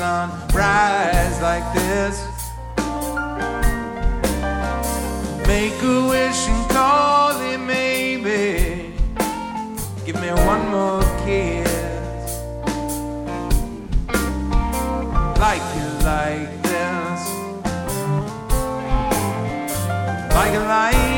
sunrise like this. Make a wish and call it maybe. Give me one more kiss. Like it like this. Like it like